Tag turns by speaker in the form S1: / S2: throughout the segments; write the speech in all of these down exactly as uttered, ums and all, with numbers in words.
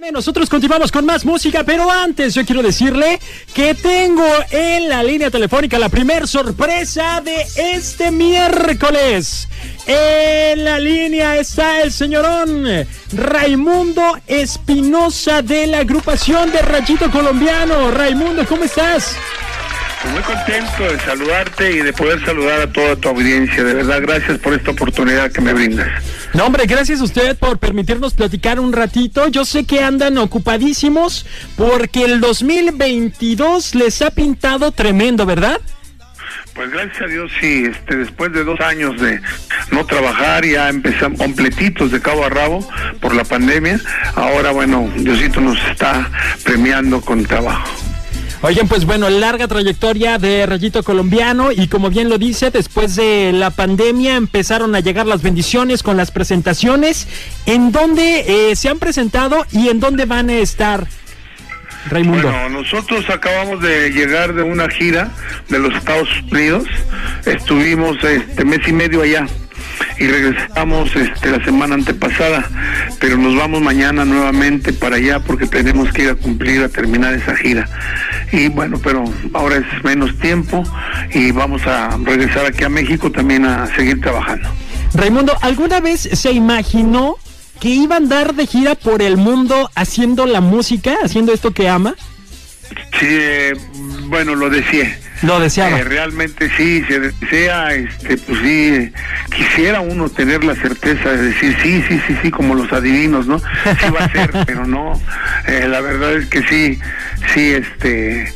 S1: Nosotros continuamos con más música, pero antes yo quiero decirle que tengo en la línea telefónica la primer sorpresa de este miércoles. En la línea está el señorón Raimundo Espinosa de la agrupación de Rayito Colombiano. Raimundo, ¿cómo estás?
S2: Muy contento de saludarte y de poder saludar a toda tu audiencia. De verdad, gracias por esta oportunidad que me brindas.
S1: No, hombre, gracias a usted por permitirnos platicar un ratito. Yo sé que andan ocupadísimos porque el dos mil veintidós les ha pintado tremendo, ¿verdad?
S2: Pues gracias a Dios, sí, este, después de dos años de no trabajar, ya empezamos completitos de cabo a rabo por la pandemia. Ahora, bueno, Diosito nos está premiando con trabajo.
S1: Oigan, pues bueno, larga trayectoria de Rayito Colombiano y como bien lo dice, después de la pandemia empezaron a llegar las bendiciones con las presentaciones. ¿En dónde eh, se han presentado y en dónde van a estar, Raimundo?
S2: Bueno, nosotros acabamos de llegar de una gira de los Estados Unidos, estuvimos este mes y medio allá y regresamos este la semana antepasada, pero nos vamos mañana nuevamente para allá porque tenemos que ir a cumplir, a terminar esa gira. Y bueno, pero ahora es menos tiempo y vamos a regresar aquí a México también a seguir trabajando.
S1: Raimundo, ¿alguna vez se imaginó que iba a andar de gira por el mundo haciendo la música, haciendo esto que ama?
S2: Sí, eh, bueno, lo deseé.
S1: Lo deseaba.
S2: Eh, realmente sí, se desea, este, pues sí, quisiera uno tener la certeza de decir sí, sí, sí, sí, como los adivinos, ¿no? Sí va a ser, pero no, eh, la verdad es que sí, sí, este,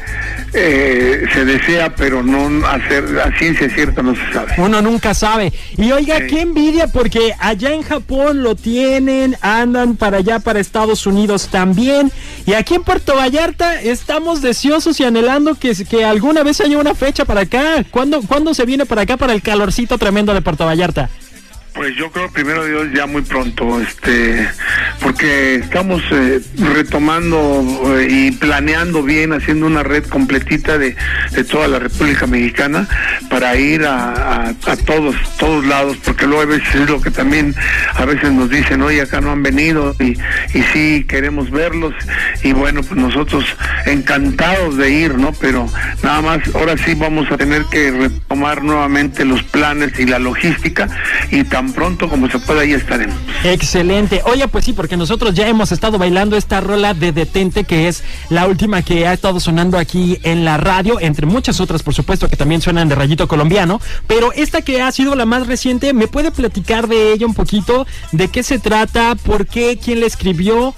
S2: eh, se desea, pero no hacer, a ciencia cierta no se sabe.
S1: Uno nunca sabe. Y oiga, sí, qué envidia, porque allá en Japón lo tienen, andan para allá, para Estados Unidos también, y aquí en Puerto Vallarta estamos deseosos y anhelando que, que alguna vez haya una fecha para acá. ¿Cuándo, ¿Cuándo se viene para acá para el calorcito tremendo de Puerto Vallarta?
S2: Pues yo creo, primero Dios, ya muy pronto, este, porque estamos eh, retomando eh, y planeando bien, haciendo una red completita de, de toda la República Mexicana para ir a, a, a todos, todos lados, porque luego a veces es lo que también a veces nos dicen, oye, acá no han venido y, y sí queremos verlos, y bueno, pues nosotros encantados de ir, ¿no? Pero nada más, ahora sí vamos a tener que retomar nuevamente los planes y la logística, y tan pronto como se pueda ahí estaremos.
S1: Excelente. Oye, pues sí, porque nosotros ya hemos estado bailando esta rola de Detente, que es la última que ha estado sonando aquí en la radio, entre muchas otras, por supuesto, que también suenan de Rayito Colombiano, pero esta que ha sido la más reciente, ¿me puede platicar de ella un poquito? ¿De qué se trata? ¿Por qué? ¿Quién la escribió?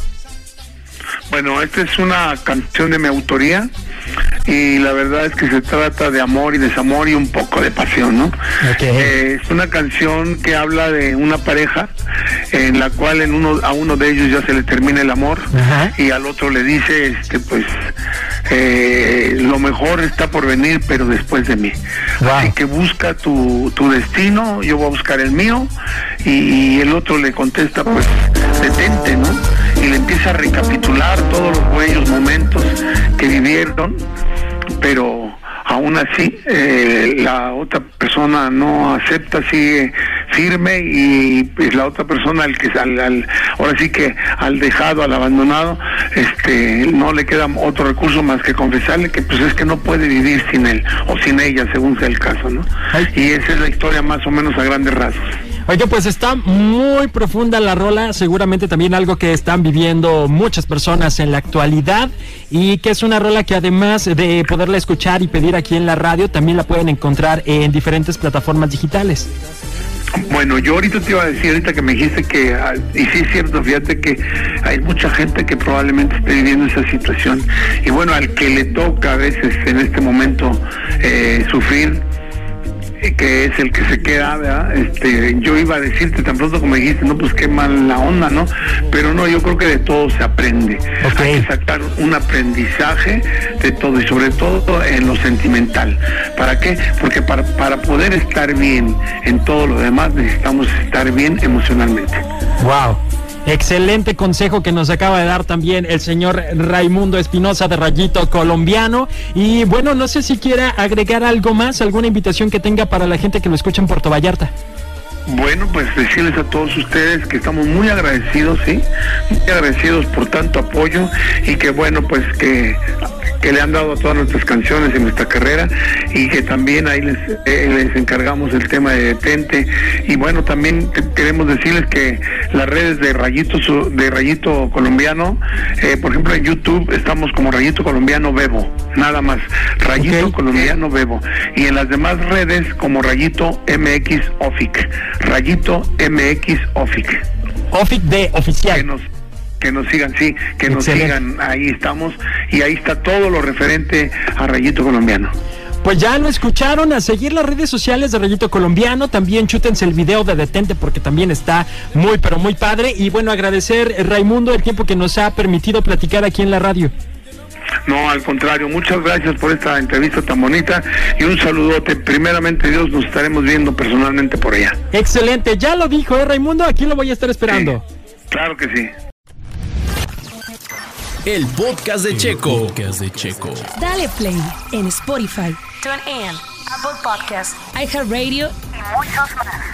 S2: Bueno, esta es una canción de mi autoría y la verdad es que se trata de amor y desamor y un poco de pasión, ¿no? Okay. Eh, es una canción que habla de una pareja en la cual en uno a uno de ellos ya se le termina el amor. Ajá. Y al otro le dice, este, pues, eh, lo mejor está por venir, pero después de mí. Wow. Así que busca tu, tu destino, yo voy a buscar el mío, y, y el otro le contesta, pues, detente, ¿no? Y le empieza a recapitular todos los buenos momentos que vivieron, pero aún así eh, la otra persona no acepta, sigue firme, y pues la otra persona al que al, al, ahora sí que al dejado, al abandonado, este no le queda otro recurso más que confesarle que pues es que no puede vivir sin él o sin ella, según sea el caso, ¿no? Ay. Y esa es la historia más o menos a grandes rasgos.
S1: Oye, pues está muy profunda la rola, seguramente también algo que están viviendo muchas personas en la actualidad, y que es una rola que además de poderla escuchar y pedir aquí en la radio, también la pueden encontrar en diferentes plataformas digitales.
S2: Bueno, yo ahorita te iba a decir, ahorita que me dijiste que, y sí es cierto, fíjate que hay mucha gente que probablemente esté viviendo esa situación, y bueno, al que le toca a veces en este momento eh, sufrir, que es el que se queda, ¿verdad? Este, yo iba a decirte tan pronto como dijiste, no, pues qué mala onda, ¿no? Pero no, yo creo que de todo se aprende. Okay. Hay que sacar un aprendizaje de todo, y sobre todo en lo sentimental. ¿Para qué? Porque para, para poder estar bien en todo lo demás necesitamos estar bien emocionalmente.
S1: Wow. Excelente consejo que nos acaba de dar también el señor Raimundo Espinosa de Rayito Colombiano. Y bueno, no sé si quiera agregar algo más, alguna invitación que tenga para la gente que lo escucha en Puerto Vallarta.
S2: Bueno, pues decirles a todos ustedes que estamos muy agradecidos, ¿sí? Muy agradecidos por tanto apoyo y que bueno, pues que, que le han dado a todas nuestras canciones en nuestra carrera y que también ahí les, eh, les encargamos el tema de Detente. Y bueno, también queremos decirles que las redes de Rayito, de Rayito Colombiano, eh, por ejemplo en YouTube estamos como Rayito Colombiano Bebo, nada más, Rayito okay. Colombiano Bebo. Y en las demás redes como Rayito M X Ofic. Rayito M X Ofic.
S1: Ofic de oficial.
S2: Que nos, que nos sigan, sí, que Excelente. nos sigan, ahí estamos, y ahí está todo lo referente a Rayito Colombiano.
S1: Pues ya lo escucharon, a seguir las redes sociales de Rayito Colombiano, también chútense el video de Detente porque también está muy, pero muy padre, y bueno, agradecer, Raimundo, el tiempo que nos ha permitido platicar aquí en la radio.
S2: No, al contrario, muchas gracias por esta entrevista tan bonita y un saludote. Primeramente Dios, nos estaremos viendo personalmente por allá.
S1: Excelente, ya lo dijo, ¿eh, Raimundo? Aquí lo voy a estar esperando.
S2: Sí, claro que sí.
S3: El podcast de Checo. El podcast de Checo.
S4: Dale play en Spotify, TuneIn, Apple Podcasts, iHeartRadio y muchos más.